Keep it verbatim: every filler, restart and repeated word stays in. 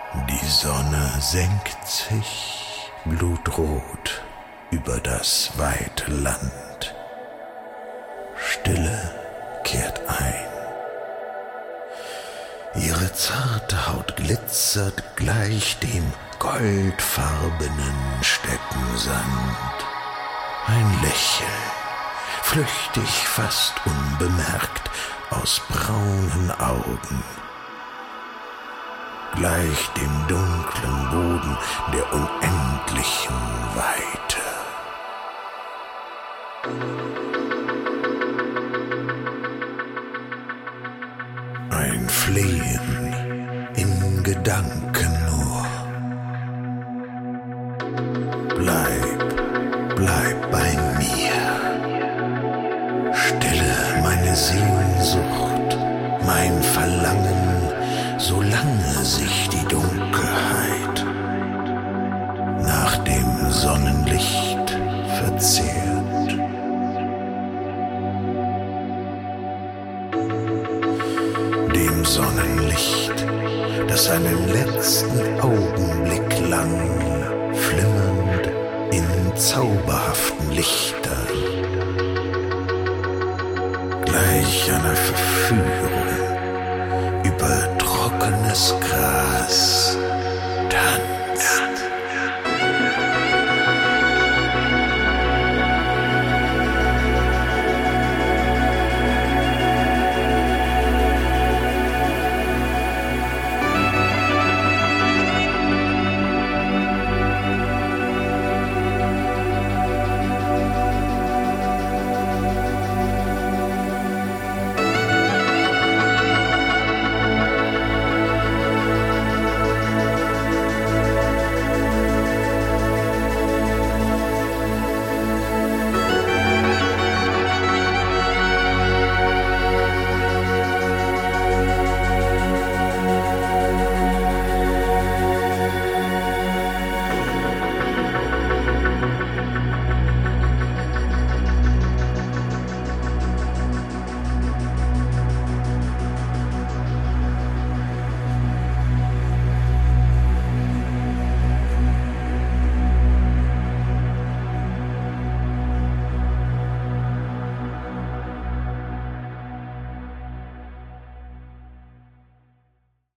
Die Sonne senkt sich blutrot über das weite Land. Stille kehrt ein. Ihre zarte Haut glitzert gleich dem goldfarbenen Steppensand. Ein Lächeln, flüchtig, fast unbemerkt, aus braunen Augen, gleich dem dunklen Boden der unendlichen Weite. Ein Flehen in Gedanken nur. Bleib, bleib bei mir. Stille meine Sehnsucht, mein Verlangen, solange sich die Dunkelheit nach dem Sonnenlicht verzehrt. Dem Sonnenlicht, das einen letzten Augenblick lang flimmernd in zauberhaften Lichtern gleich einer Verführung über trockenes Gras tanzt.